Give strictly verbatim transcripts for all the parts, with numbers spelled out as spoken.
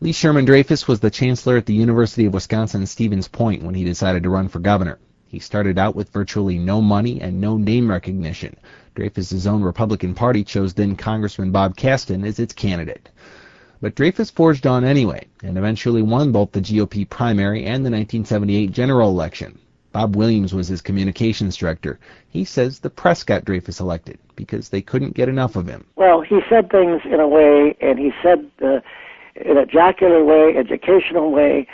Lee Sherman Dreyfus was the chancellor at the University of Wisconsin-Stevens Point when he decided to run for governor. He started out with virtually no money and no name recognition. Dreyfus's own Republican Party chose then Congressman Bob Caston as its candidate. But Dreyfus forged on anyway, and eventually won both the G O P primary and the nineteen seventy-eight general election. Bob Williams was his communications director. He says the press got Dreyfus elected because they couldn't get enough of him. Well, he said things in a way, and he said uh, in a jocular way, educational way,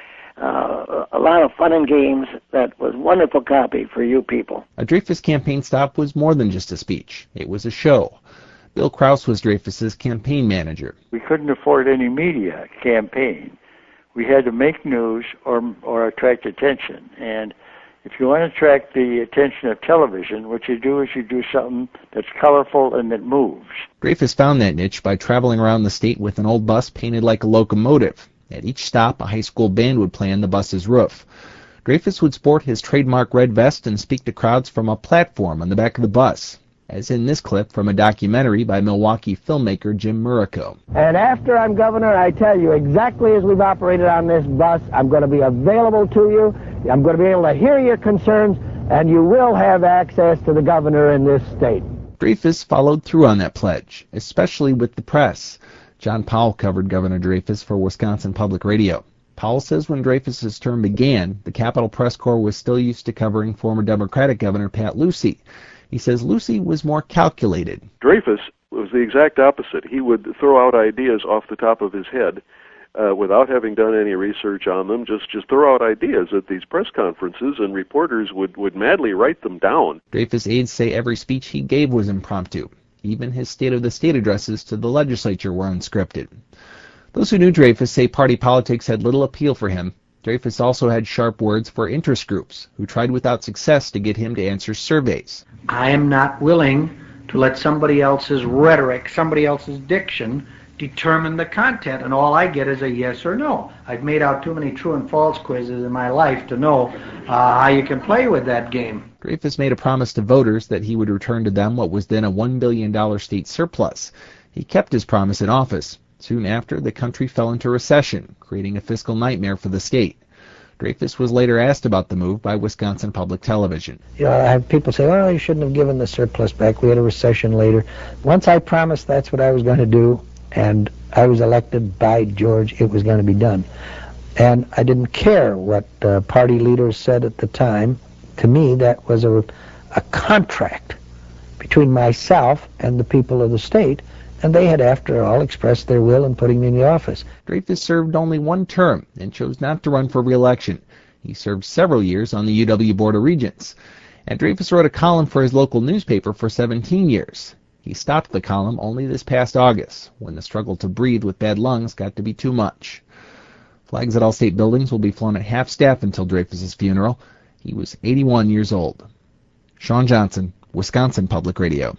uh, a lot of fun and games that was wonderful copy for you people. A Dreyfus campaign stop was more than just a speech. It was a show. Bill Krause was Dreyfus's campaign manager. We couldn't afford any media campaign. We had to make news or or attract attention. And if you want to attract the attention of television, what you do is you do something that's colorful and that moves. Dreyfus found that niche by traveling around the state with an old bus painted like a locomotive. At each stop, a high school band would play on the bus's roof. Dreyfus would sport his trademark red vest and speak to crowds from a platform on the back of the bus, as in this clip from a documentary by Milwaukee filmmaker Jim Murico. And after I'm governor, I tell you exactly as we've operated on this bus, I'm going to be available to you. I'm going to be able to hear your concerns, and you will have access to the governor in this state. Dreyfus followed through on that pledge, especially with the press. John Powell covered Governor Dreyfus for Wisconsin Public Radio. Powell says when Dreyfus's term began, the Capitol Press Corps was still used to covering former Democratic Governor Pat Lucey. He says Lucey was more calculated. Dreyfus was the exact opposite. He would throw out ideas off the top of his head uh, without having done any research on them, just, just throw out ideas at these press conferences, and reporters would, would madly write them down. Dreyfus aides say every speech he gave was impromptu. Even his State of the State addresses to the legislature were unscripted. Those who knew Dreyfus say party politics had little appeal for him. Dreyfus also had sharp words for interest groups, who tried without success to get him to answer surveys. I am not willing to let somebody else's rhetoric, somebody else's diction, determine the content, and all I get is a yes or no. I've made out too many true and false quizzes in my life to know uh, how you can play with that game. Dreyfus made a promise to voters that he would return to them what was then a one billion dollars state surplus. He kept his promise in office. Soon after, the country fell into recession, creating a fiscal nightmare for the state. Dreyfus was later asked about the move by Wisconsin Public Television. You know, I have people say, well, you shouldn't have given the surplus back. We had a recession later. Once I promised that's what I was going to do, and I was elected, by George, it was going to be done. And I didn't care what uh, party leaders said at the time. To me, that was a, a contract between myself and the people of the state, and they had, after all, expressed their will in putting me in the office. Dreyfus served only one term and chose not to run for re-election. He served several years on the U W Board of Regents. And Dreyfus wrote a column for his local newspaper for seventeen years. He stopped the column only this past August, when the struggle to breathe with bad lungs got to be too much. Flags at all state buildings will be flown at half-staff until Dreyfus's funeral. He was eighty-one years old. Sean Johnson, Wisconsin Public Radio.